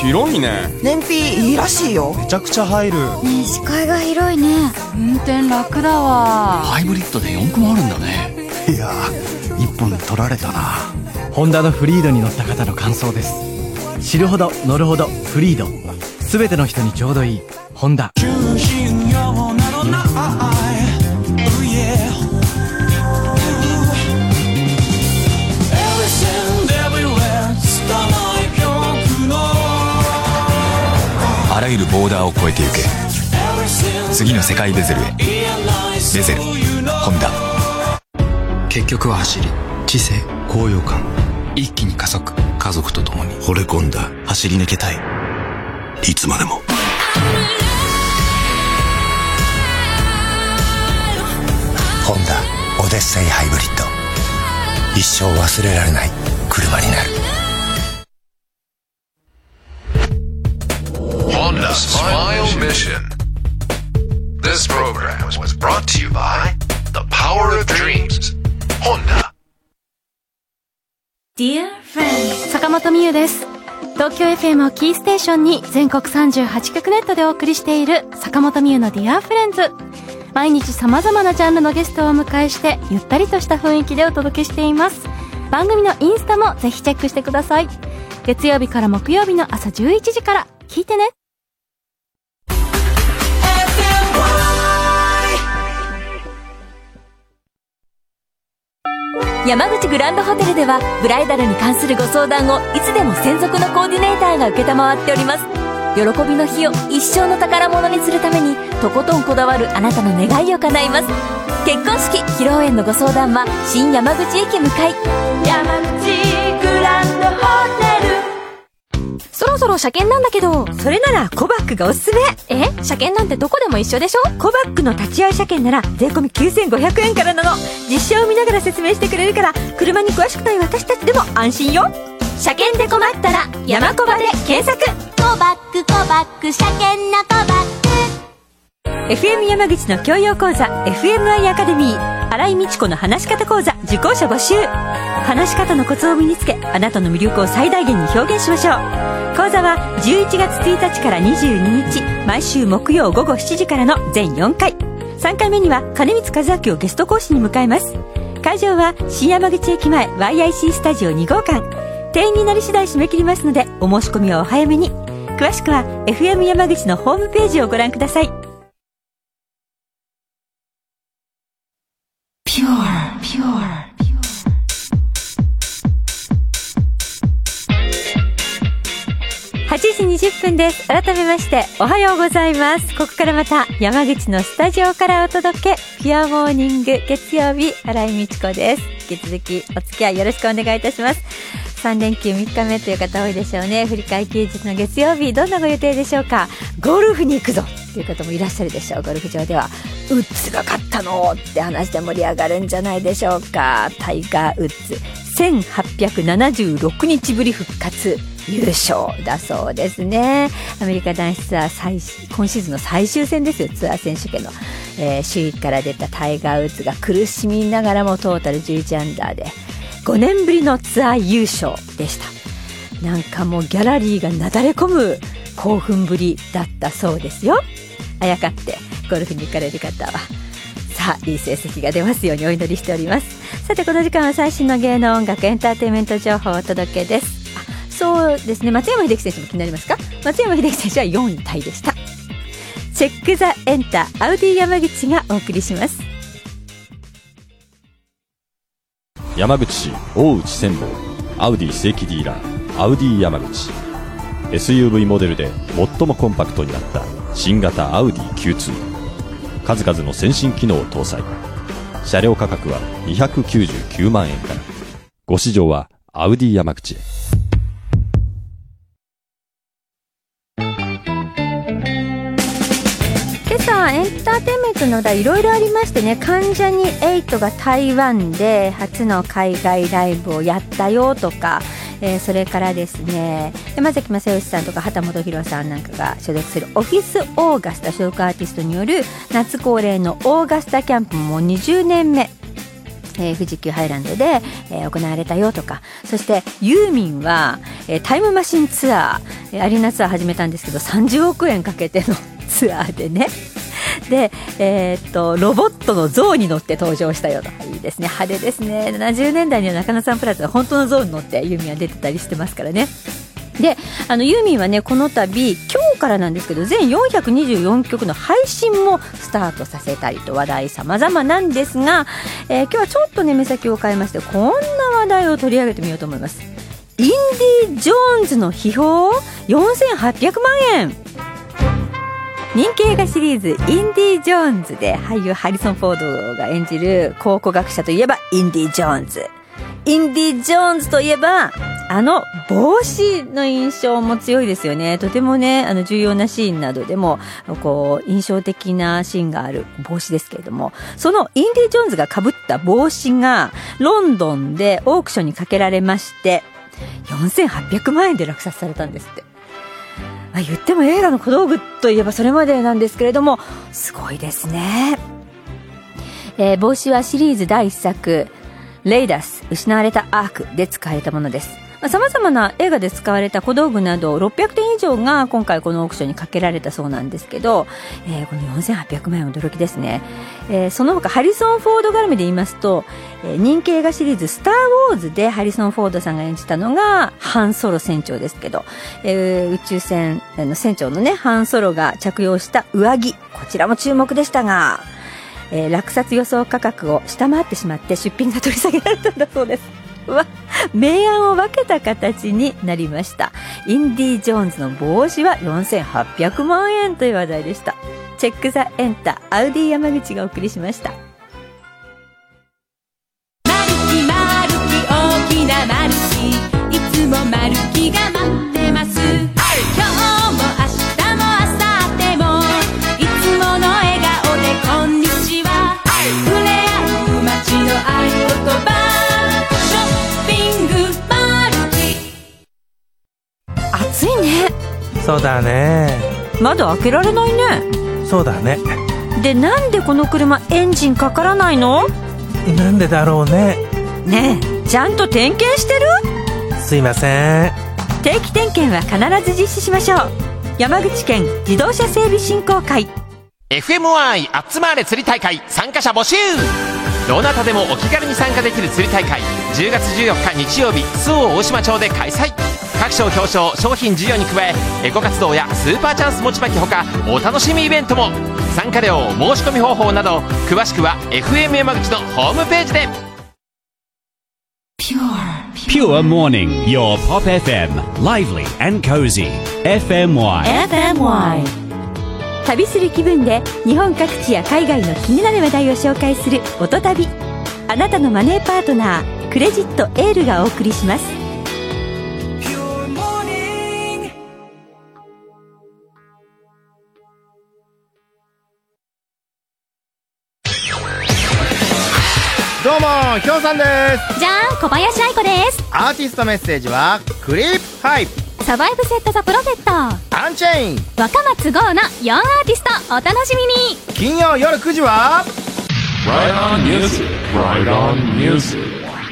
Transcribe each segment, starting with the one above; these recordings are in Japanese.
広いね。 燃費いいらしいよ。 めちゃくちゃ入る。 ねえ、視界が広いね。運転楽だわ。 ハイブリッドで4駆もあるんだね。 いやー、一本取られたな。 ホンダのフリードに乗った方の感想です。知るほど乗るほどフリード、すべての人にちょうどいいホンダ。 あらゆるボーダーを越えてゆけ。次の世界ベゼルへ。ベゼルホンダ。結局は走り、知性、高揚感、一気に加速。家族と共に惚れ込んだ。走り抜けたい、いつまでも。ホンダオデッセイハイブリッド。一生忘れられない車になる。 Honda Smile Mission. This program was brought to you by the Power of Dreams. Honda. Dear Friends、 坂本美優です。東京 FM をキーステーションに全国38局ネットでお送りしている坂本美優の Dear Friends。 毎日様々なジャンルのゲストをお迎えしてゆったりとした雰囲気でお届けしています。番組のインスタもぜひチェックしてください。月曜日から木曜日の朝11時から聞いてね。山口グランドホテルではブライダルに関するご相談をいつでも専属のコーディネーターが受けたまわっております。喜びの日を一生の宝物にするためにとことんこだわるあなたの願いを叶えます。結婚式披露宴のご相談は新山口駅向かい。山口グランドホテル。そろそろ車検なんだけど。 それならコバックがおすすめ。 車検なんてどこでも一緒でしょ。 コバックの立ち会い車検なら税込み9500円からなの。実車を見ながら説明してくれるから車に詳しくない私たちでも安心よ。 車検で困ったら山コバで検索。コバックコバック車検のコバック。 FM 山口の教養講座 FMI アカデミー、新井美智子の話し方講座受講者募集。話し方のコツを身につけ、あなたの魅力を最大限に表現しましょう。講座は11月1日から22日毎週木曜午後7時からの全4回。3回目には金光和明をゲスト講師に迎えます。会場は新山口駅前 YIC スタジオ2号館。定員になり次第締め切りますのでお申し込みはお早めに。詳しくは FM 山口のホームページをご覧ください。8時20分です。改めましておはようございます。ここからまた山口のスタジオからお届け、ピュアモーニング月曜日、新井美智子です。引き続きお付き合いよろしくお願いいたします。3連休3日目という方多いでしょうね。振り替え休日の月曜日、どんなご予定でしょうか。ゴルフに行くぞという方もいらっしゃるでしょう。ゴルフ場ではウッズが勝ったのって話で盛り上がるんじゃないでしょうか。タイガー・ウッズ1876日ぶり復活優勝だそうですね。アメリカ男子ツアー今シーズンの最終戦ですよ。ツアー選手権の、首位から出たタイガー・ウッズが苦しみながらもトータル11アンダーで5年ぶりのツアー優勝でした。なんかもうギャラリーがなだれ込む興奮ぶりだったそうですよ。あやかってゴルフに行かれる方はさあいい成績が出ますようにお祈りしております。さてこの時間は最新の芸能音楽エンターテインメント情報をお届けです。そうですね、松山英樹選手も気になりますか。松山英樹選手は4位タイでした。チェックザエンタアウディ山口がお送りします。 山口市大内線路アウディ正規ディーラーアウディ山口。 SUV モデルで最もコンパクトになった新型アウディ Q2、 数々の先進機能を搭載。車両価格は299万円から。ご試乗はアウディ山口へ。 今朝エンターテインメントの話題いろいろありましてね。関ジャニ∞が台湾で初の海外ライブをやったよとか、それからですね、山崎正義さんとか畑本博さんなんかが所属するオフィスオーガスタ所属アーティストによる夏恒例のオーガスタキャンプももう20年目、 富士急ハイランドで、行われたよとか、そしてユーミンは、タイムマシンツアー、アリーナツアー始めたんですけど30億円かけてのツアーでね、で、ロボットの象に乗って登場したよと。いいですね、派手ですね。70年代には中野サンプラザは本当の象に乗ってユーミンは出てたりしてますからね。で、ユーミンはね、この度今日からなんですけど全424曲の配信もスタートさせたりと話題様々なんですが、今日はちょっとね目先を変えましてこんな話題を取り上げてみようと思います。インディ・ジョーンズの秘宝4800万円。人気映画シリーズインディ・ジョーンズで俳優ハリソン・フォードが演じる考古学者といえばインディ・ジョーンズ。インディ・ジョーンズといえば帽子の印象も強いですよね。とてもね重要なシーンなどでもこう印象的なシーンがある帽子ですけれども、そのインディ・ジョーンズが被った帽子がロンドンでオークションにかけられまして4800万円で落札されたんですって。言っても映画の小道具といえばそれまでなんですけれどもすごいですね。帽子はシリーズ第1作レイダス失われたアークで使われたものです。様々な映画で使われた小道具など600点以上が今回このオークションにかけられたそうなんですけど、この4800万円驚きですね。その他ハリソン・フォード絡みで言いますと、人気映画シリーズスター・ウォーズでハリソン・フォードさんが演じたのがハン・ソロ船長ですけど、宇宙船の船長のねハン・ソロが着用した上着、こちらも注目でしたが、落札予想価格を下回ってしまって出品が取り下げられたんだそうです。明暗を分けた形になりました。インディ・ジョーンズの帽子は4800万円という話題でした。チェック・ザ・エンタアウディ山口がお送りしました。 マルキマルキ大きなマルキ、いつもマルキが待ってます。今日も明日も明後日もいつもの笑顔でこんにちは。触れ合う街の合言葉暑いね。 そうだね。 窓開けられないね。 そうだね。 でなんでこの車エンジンかからないの？ なんでだろうね。 ねえちゃんと点検してる？ すいません。 定期点検は必ず実施しましょう。山口県自動車整備振興会 FMI 集まれ釣り大会参加者募集。どなたでもお気軽に参加できる釣り大会10月14日日曜日周防大島町で開催。各賞表彰商品授与に加えエコ活動やスーパーチャンス持ち巻きほかお楽しみイベントも。参加料申し込み方法など詳しくは FM 山口のホームページで。 Pure Morning Your Pop FM Lively and Cozy FMY 旅する気分で日本各地や海外の気になる話題を紹介する音旅。あなたのマネーパートナークレジットエールがお送りします。 どうもひょうさんです。 じゃん小林愛子です。 アーティストメッセージはクリップハイサバイブセットザプロフェットアンチェイン若松剛の4アーティストお楽しみに。 金曜夜9時は Right on Music Right on Music。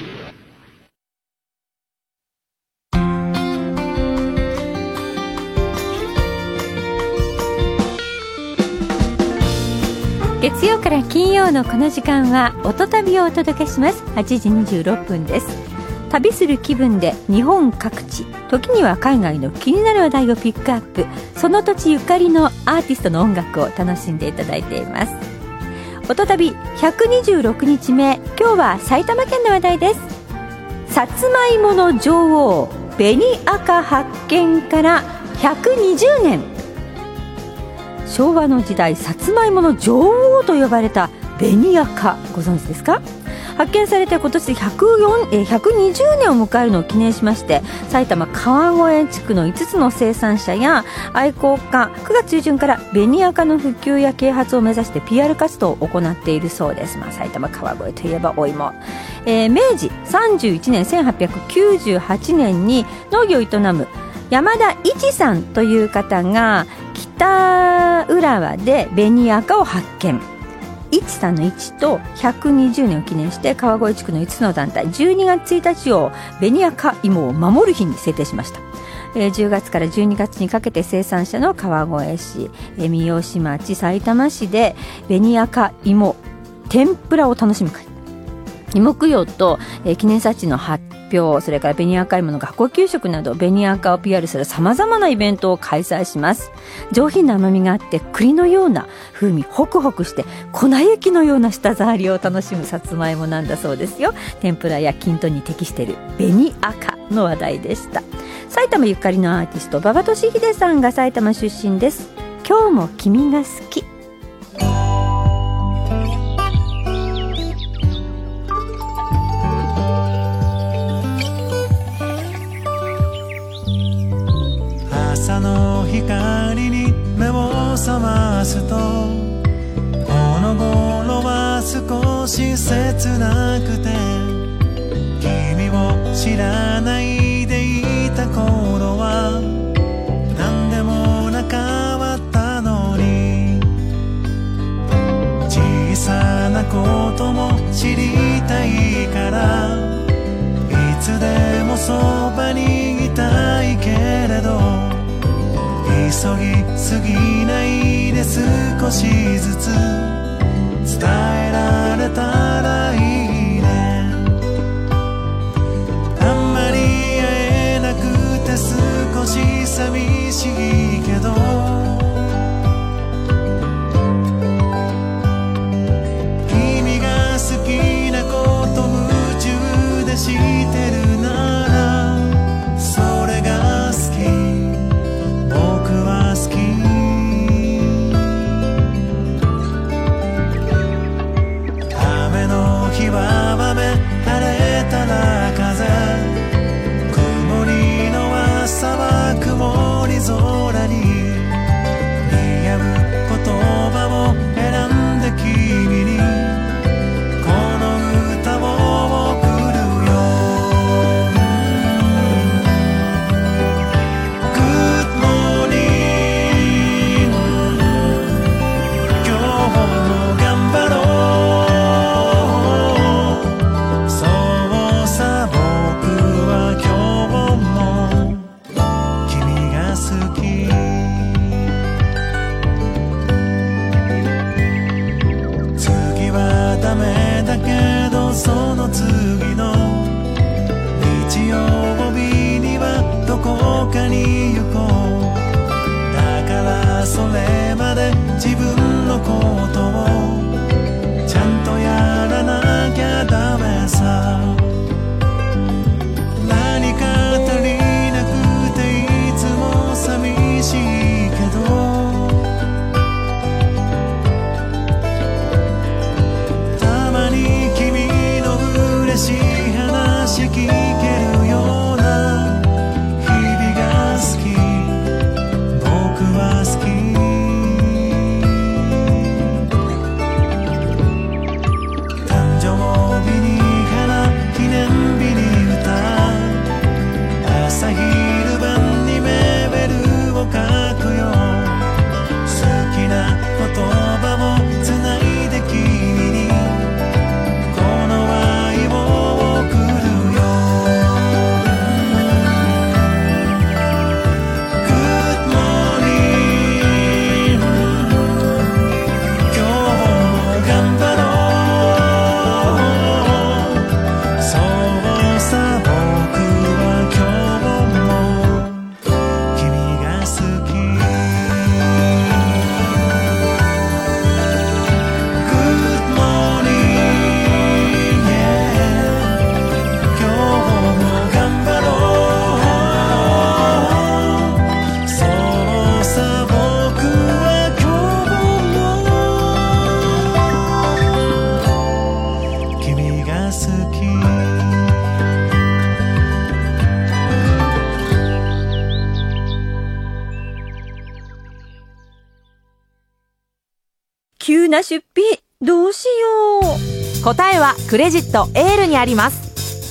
月曜から金曜のこの時間は音旅をお届けします。8時26分です。旅する気分で日本各地時には海外の気になる話題をピックアップ、その土地ゆかりのアーティストの音楽を楽しんでいただいています。音旅126日目、今日は埼玉県の話題です。さつまいもの女王紅赤発見から120年。昭和の時代さつまいもの女王と呼ばれた紅赤、ご存知ですか？発見されて今年120年を迎えるのを記念しまして、埼玉川越地区の5つの生産者や愛好家9月中旬から紅赤の普及や啓発を目指して PR 活動を行っているそうです。埼玉川越といえばお芋、明治31年1898年に農業を営む山田一さんという方が北浦和で紅赤を発見。 13の1と120年を記念して川越地区の5つの団体12月1日を紅赤芋を守る日に制定しました。10月から12月にかけて生産者の川越市、三芳町、さいたま市で紅赤芋天ぷらを楽しむ会、芋供養と、記念冊子の発表、それから紅赤芋の学校給食など紅赤を PR する様々なイベントを開催します。上品な甘みがあって栗のような風味、ホクホクして粉雪のような舌触りを楽しむさつまいもなんだそうですよ。天ぷらやきんとんに適している紅赤の話題でした。埼玉ゆかりのアーティスト馬場俊秀さんが埼玉出身です。今日も君が好き。 朝の光に目を覚ますと、この頃は少し切なくて、君を知らないでいた頃は何でもなかったのに、小さなことも知りたいからいつでもそばにいたいけれど、急ぎすぎないで少しずつ伝えられたらいいね。あんまり会えなくて少し寂しいけど、君が好きなこと夢中で知ってるならそれが好き、僕は好き。雨の日は雨、晴れたら風、曇りの朝は曇り空に似合う言葉を選んで君にこの歌を送るよ。Good morning、 今日も頑張ろう。そうさ、僕は今日も君が好き。次はダメだけどその次の日曜日にはどこかに行こう。だからそれまで自分のことをちゃんとやらなきゃダメさ。何か足りなくていつも寂しいけど、たまに君の嬉しい話聞けるような日々が好き、僕は好き。誕生日に花、記念日に歌、朝昼晩にメールを書くよ。好きな言葉をつないで君にこの愛を送るよ。 Good morning、 今日も頑張ろう。そうさ、僕は今日も君が好き。 Good morning、 yeah、 今日も頑張ろう。そうさ、僕は今日も君が好き。 急な出費どうしよう。 答えはクレジットエールにあります。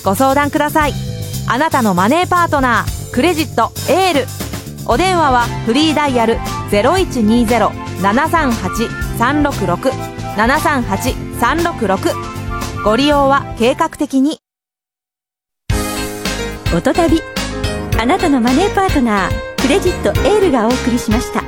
ご相談ください。あなたのマネーパートナー、クレジットエール。お電話はフリーダイヤル 0120-738-366 738-366。ご利用は計画的に。 音旅、あなたのマネーパートナークレジットエールがお送りしました。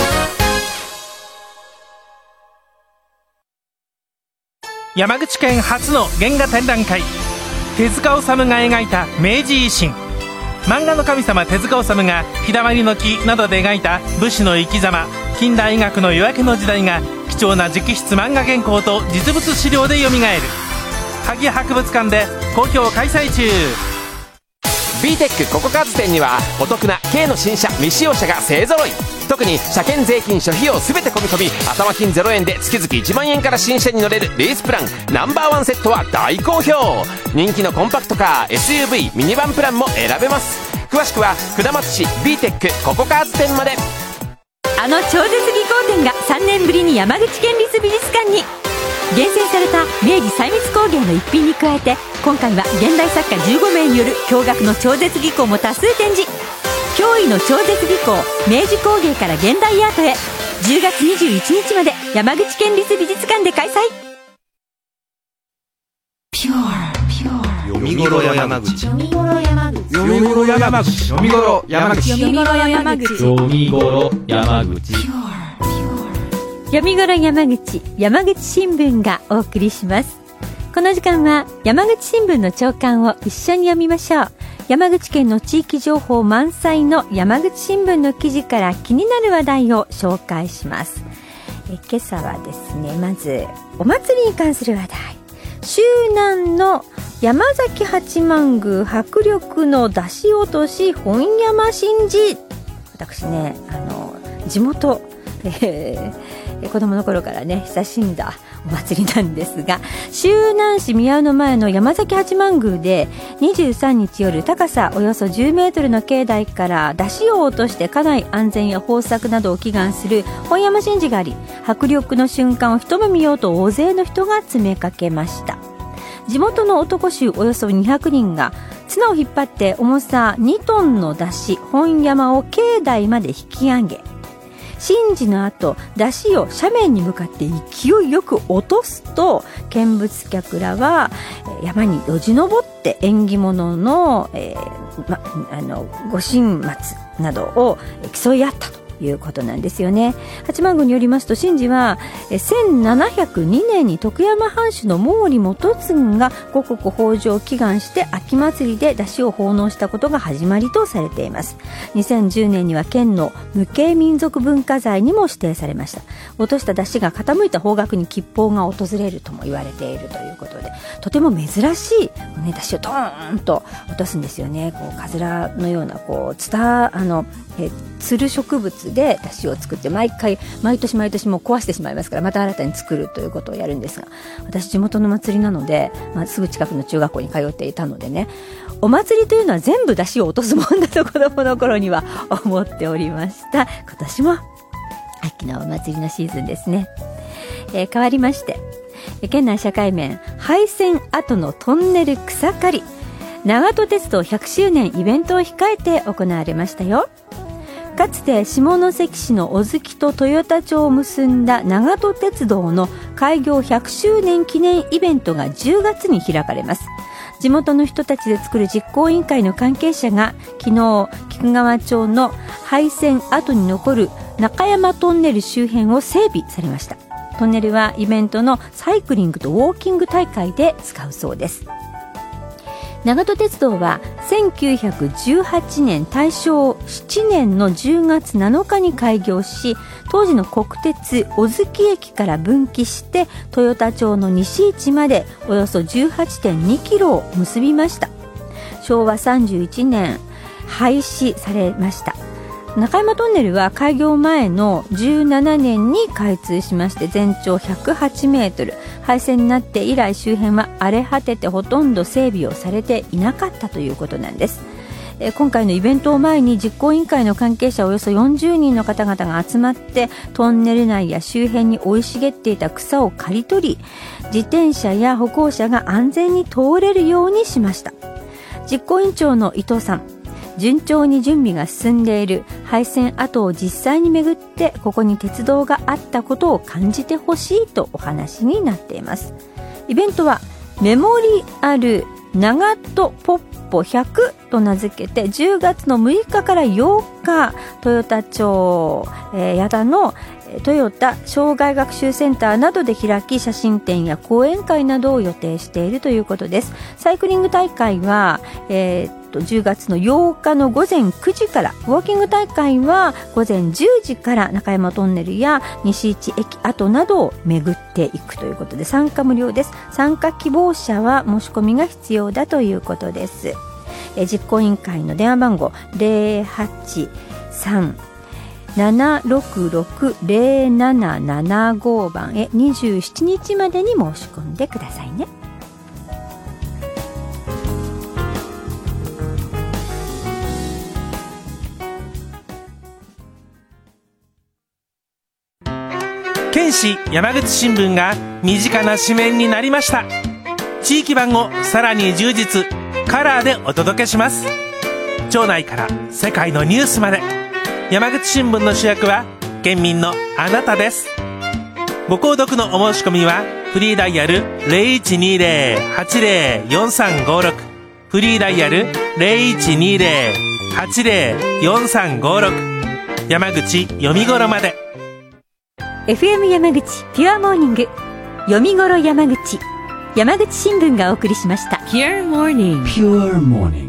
山口県初の原画展覧会、手塚治虫が描いた明治維新。漫画の神様手塚治虫が日だまりの木などで描いた武士の生き様、近代医学の夜明けの時代が貴重な直筆漫画原稿と実物資料でよみがえる。萩博物館で好評開催中。 BTEC ココカーズ店にはお得な軽の新車未使用車が勢ぞろい。特に車検税金諸費用すべて込み込み、頭金0円で月々1万円から新車に乗れるレースプランナンバーワンセットは大好評。人気のコンパクトカー SUV ミニバンプランも選べます。詳しくは下松市 BTEC ココカーズ店まで。 あの超絶技巧展が3年ぶりに山口県立美術館に。厳選された明治細密工芸の一品に加えて、今回は現代作家15名による驚愕の超絶技巧も多数展示。驚異の超絶技巧、明治工芸から現代アートへ。10月21日まで山口県立美術館で開催。 読み頃山口。 読み頃山口。読み頃山口。 読み頃山口。 読み頃山口。 読み頃山口。 読み頃山口、山口新聞がお送りします。この時間は山口新聞の朝刊を一緒に読みましょう。山口県の地域情報満載の山口新聞の記事から気になる話題を紹介します。今朝はですね、まずお祭りに関する話題。周南の山崎八幡宮迫力の出し落とし本山神事。私ね、地元、子供の頃からね親しんだお祭りなんですが、周南市宮の前の山崎八幡宮で23日夜、高さおよそ10メートルの境内から出汁を落として家内安全や豊作などを祈願する本山神事があり、迫力の瞬間を一目見ようと大勢の人が詰めかけました。地元の男衆およそ200人が綱を引っ張って重さ2トンの出汁本山を境内まで引き上げ、神事の後、出汁を斜面に向かって勢いよく落とすと、見物客らは山によじ登って縁起物の、ご神松などを競い合ったということなんですよね。八幡宮によりますと、神事は1702年に徳山藩主の毛利元次が五穀豊穣を祈願して秋祭りで出汁を奉納したことが始まりとされています。2010年には県の無形民族文化財にも指定されました。落とした出汁が傾いた方角に吉報が訪れるとも言われているということで、とても珍しい、出汁をドーンと落とすんですよね。こうカズラのようなつる植物で出汁を作って、毎年もう壊してしまいますから、また新たに作るということをやるんですが、私地元の祭りなので、すぐ近くの中学校に通っていたのでね、お祭りというのは全部出汁を落とすもんだと子供の頃には思っておりました。今年も秋のお祭りのシーズンですね。変わりまして、県内社会面廃線後のトンネル草刈り、長門鉄道100周年イベントを控えて行われましたよ。かつて下関市の小月と豊田町を結んだ長門鉄道の開業100周年記念イベントが10月に開かれます。地元の人たちで作る実行委員会の関係者が昨日、菊川町の廃線跡に残る中山トンネル周辺を整備されました。トンネルはイベントのサイクリングとウォーキング大会で使うそうです。長門鉄道は1918年大正7年の10月7日に開業し、当時の国鉄小月駅から分岐して豊田町の西市までおよそ 18.2 キロを結びました。昭和31年廃止されました。中山トンネルは開業前の17年に開通しまして、全長108メートル、廃線になって以来周辺は荒れ果ててほとんど整備をされていなかったということなんです。今回のイベントを前に実行委員会の関係者およそ40人の方々が集まって、トンネル内や周辺に生い茂っていた草を刈り取り、自転車や歩行者が安全に通れるようにしました。実行委員長の伊藤さん、 順調に準備が進んでいる。廃線跡を実際に巡ってここに鉄道があったことを感じてほしいとお話になっています。イベントはメモリアル長門ポッポ100と名付けて10月の6日から8日豊田町、矢田の豊田障害学習センターなどで開き、写真展や講演会などを予定しているということです。サイクリング大会は、10月の8日の午前9時から、ウォーキング大会は午前10時から中山トンネルや西市駅跡などを巡っていくということで、参加無料です。参加希望者は申し込みが必要だということです。実行委員会の電話番号083-766-0775番へ27日までに申し込んでくださいね。 県市山口新聞が身近な紙面になりました。地域版をさらに充実、カラーでお届けします。町内から世界のニュースまで、山口新聞の主役は県民のあなたです。ご購読のお申し込みはフリーダイヤル 0120-804356、 フリーダイヤル 0120-804356、 山口読み頃まで。 FM 山口ピュアモーニング、読み頃山口、山口新聞がお送りしました。 Pure Morning Pure Morning。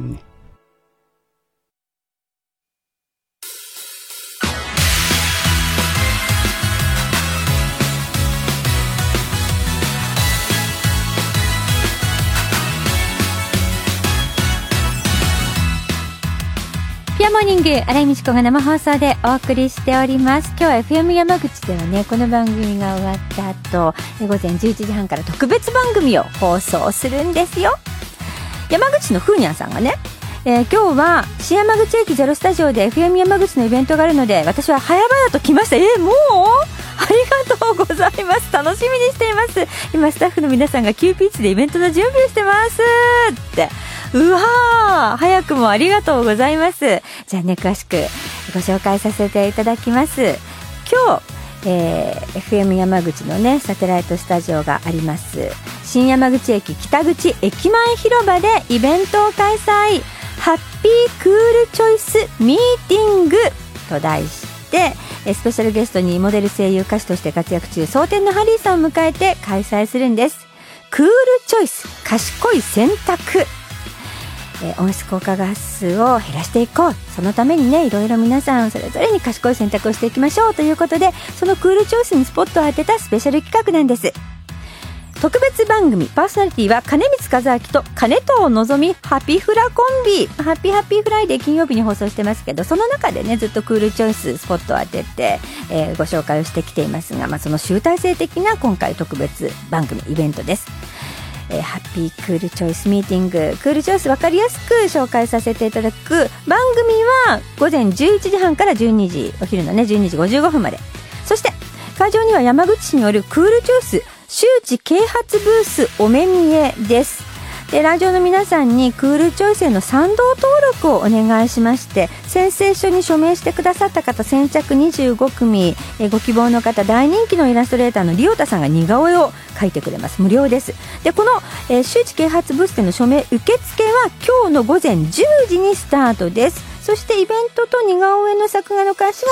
ピュアモーニング、新井美智子が生放送でお送りしております。今日は FM 山口ではね、この番組が終わった後、午前11時半から特別番組を放送するんですよ。山口のふーにゃんさんがね、今日は新山口駅ゼロスタジオで FM 山口のイベントがあるので、私は早々と来ました。もうありがとうございます。楽しみにしています。今スタッフの皆さんが急ピッチでイベントの準備をしてますって。うわー、早くもありがとうございます。じゃあね、詳しくご紹介させていただきます。今日、FM 山口のね、サテライトスタジオがあります新山口駅北口駅前広場でイベントを開催。ハッピークールチョイスミーティングと題して、スペシャルゲストにモデル、声優、歌手として活躍中、蒼天のハリーさんを迎えて開催するんです。クールチョイス、賢い選択、温室効果ガスを減らしていこう。そのためにね、いろいろ皆さんそれぞれに賢い選択をしていきましょうということで、そのクールチョイスにスポットを当てたスペシャル企画なんです。特別番組パーソナリティは金光和明と金藤のぞみハピフラコンビ。ハッピーフライデー金曜日に放送してますけど、その中でね、ずっとクールチョイススポットを当てて、ご紹介をしてきていますが、その集大成的な今回特別番組イベントです。ハッピークールチョイスミーティング、クールチョイス分かりやすく紹介させていただく番組は午前11時半から12時、お昼のね12時55分まで。そして会場には山口市によるクールチョイス周知啓発ブースお目見えです。で、来場の皆さんにクールチョイスへの賛同登録をお願いしまして、宣誓書に署名してくださった方先着25組、ご希望の方、大人気のイラストレーターのリオタさんが似顔絵を描いてくれます。無料です。で、この、周知啓発ブースでの署名受付は今日の午前10時にスタートです。そしてイベントと似顔絵の作画の開始は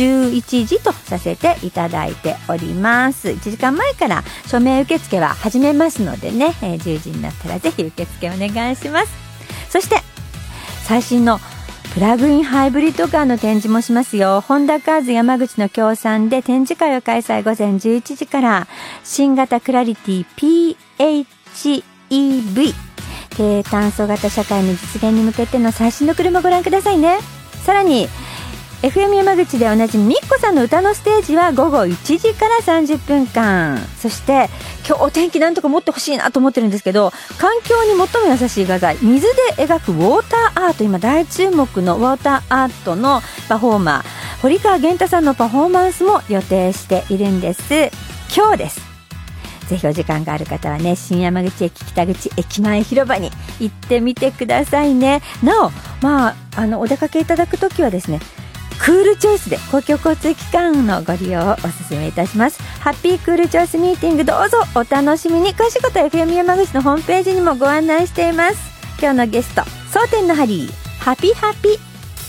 11時とさせていただいております。1時間前から署名受付は始めますのでね、10時になったらぜひ受付お願いします。そして最新のプラグインハイブリッドカーの展示もしますよ。ホンダカーズ山口の協賛で展示会を開催。午前11時から新型クラリティ PHEV低炭素型社会の実現に向けての最新の車をご覧くださいね。さらに FM 山口でおなじみみっこさんの歌のステージは午後1時から30分間。そして今日お天気なんとか持ってほしいなと思ってるんですけど、環境に最も優しい画材、水で描くウォーターアート、今大注目のウォーターアートのパフォーマー堀川源太さんのパフォーマンスも予定しているんです。今日です。 ぜひお時間がある方はね、新山口駅北口駅前広場に行ってみてくださいね。なお、お出かけいただくときはですね、クールチョイスで公共交通機関のご利用をお勧めいたします。ハッピークールチョイスミーティング、どうぞお楽しみに。詳しいことは FM 山口のホームページにもご案内しています。今日のゲスト、蒼天のハリー、ハピハピ。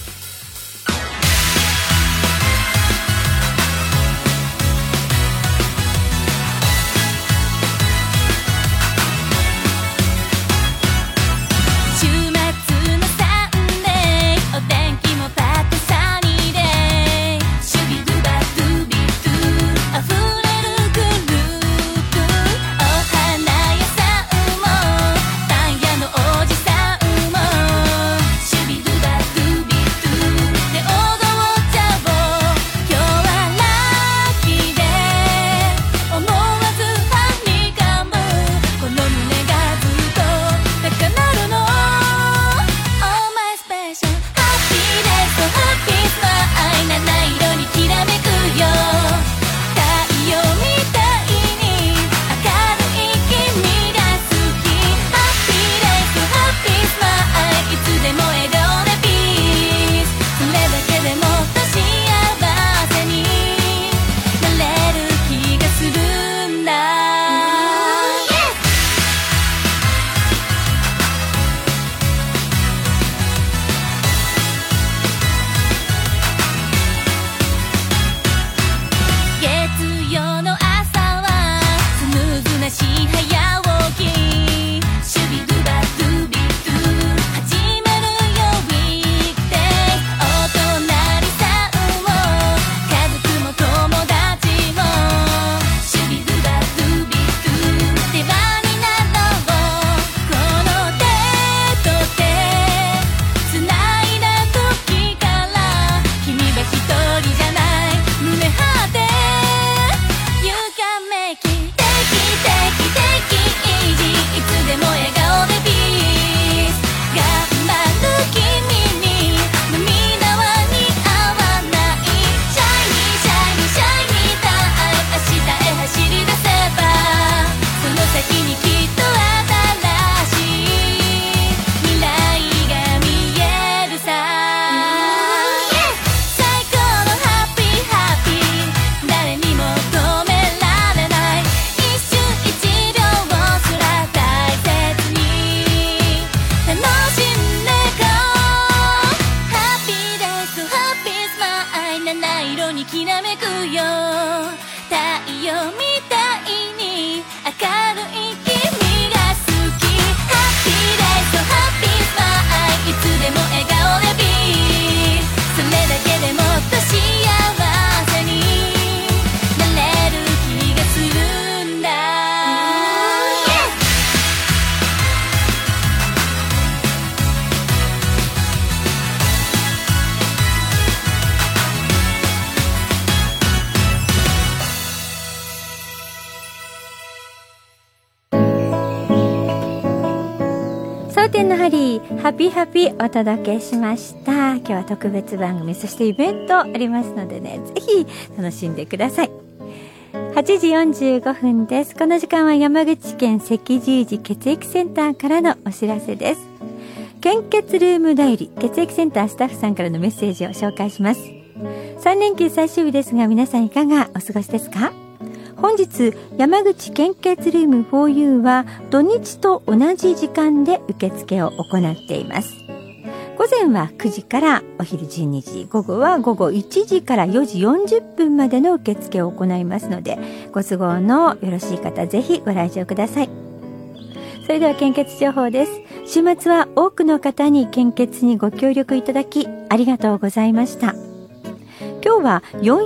蒼天のハリー、ハピハピお届けしました。今日は特別番組、そしてイベントありますのでね、ぜひ楽しんでください。8時45分です。この時間は山口県赤十字血液センターからのお知らせです。献血ルーム代理、血液センタースタッフさんからのメッセージを紹介します。3連休最終日ですが、皆さんいかがお過ごしですか？本日山口献血ルーム 4U は土日と同じ時間で受付を行っています。午前は9時からお昼12時、午後は午後1時から4時40分までの受付を行いますので、ご都合のよろしい方ぜひご来場ください。それでは献血情報です。週末は多くの方に献血にご協力いただきありがとうございました。今日は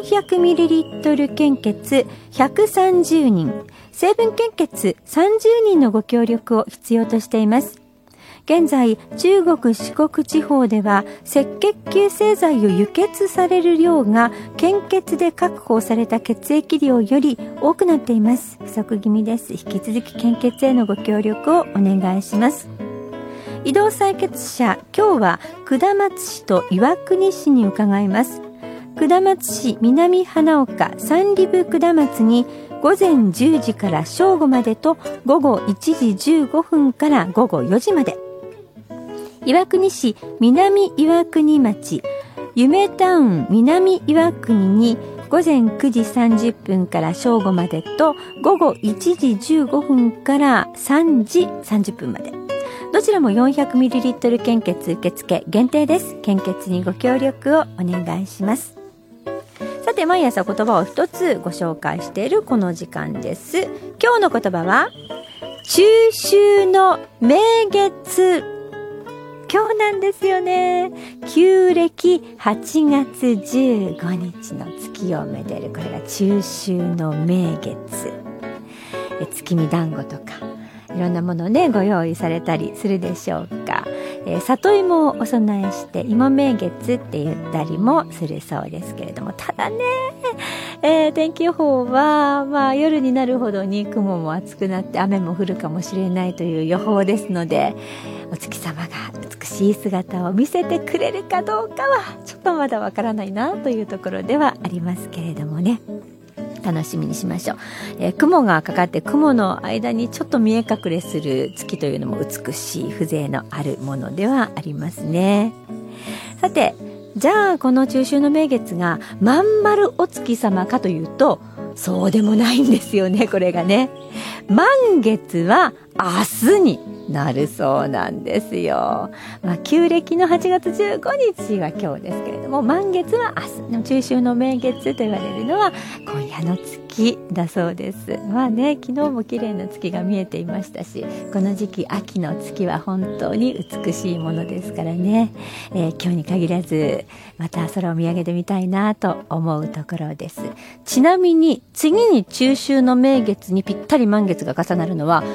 400ml 献血130人、成分献血30人のご協力を必要としています。現在、中国四国地方では赤血球製剤を輸血される量が献血で確保された血液量より多くなっています。不足気味です。引き続き献血へのご協力をお願いします。移動採血者、今日は下松市と岩国市に伺います。下松市南花岡三里部下松に午前10時から正午までと午後1時15分から午後4時まで。岩国市南岩国町夢タウン南岩国に午前9時30分から正午までと午後1時15分から3時30分まで。どちらも 400ml 献血受付限定です。献血にご協力をお願いします。さて、毎朝言葉を一つご紹介しているこの時間です。今日の言葉は中秋の名月。今日なんですよね。旧暦8月15日の月をめでる、これが中秋の名月。月見団子とかいろんなものね、ご用意されたりするでしょうか。里芋をお供えして芋名月って言ったりもするそうですけれども、ただね、天気予報は、夜になるほどに雲も厚くなって雨も降るかもしれないという予報ですので、お月様が美しい姿を見せてくれるかどうかはちょっとまだわからないなというところではありますけれどもね、楽しみにしましょう。雲がかかって雲の間にちょっと見え隠れする月というのも美しい風情のあるものではありますね。さて、じゃあこの中秋の名月がまん丸お月様かというと、そうでもないんですよね。これがね、満月は明日になるそうなんですよ。旧暦の8月15日は今日ですけれども、満月は明日。中秋の名月と言われるのは今夜の月だそうです。昨日も綺麗な月が見えていましたし、この時期秋の月は本当に美しいものですからね、今日に限らずまた空を見上げてみたいなと思うところです。ちなみに次に中秋の名月にぴったり満月が重なるのは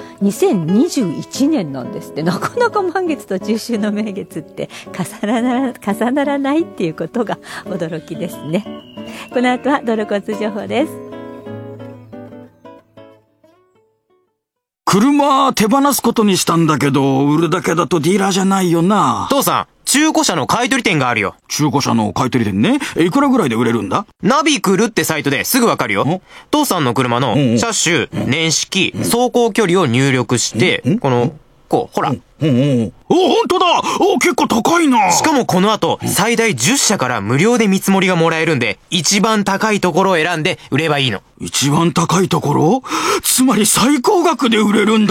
2021年なんですって。なかなか満月と中秋の名月って重ならないっていうことが驚きですね。この後は道路交通情報です。 車手放すことにしたんだけど、売るだけだとディーラーじゃないよな。 父さん、中古車の買い取り店があるよ。 中古車の買い取り店ね。いくらぐらいで売れるんだ？ ナビクルってサイトですぐわかるよ。父さんの車の車種、年式、走行距離を入力して、ほら。 本当だ。結構高いな。 しかもこの後、最大10社から無料で見積もりがもらえるんで、一番高いところを選んで売ればいいの。 一番高いところ？つまり最高額で売れるん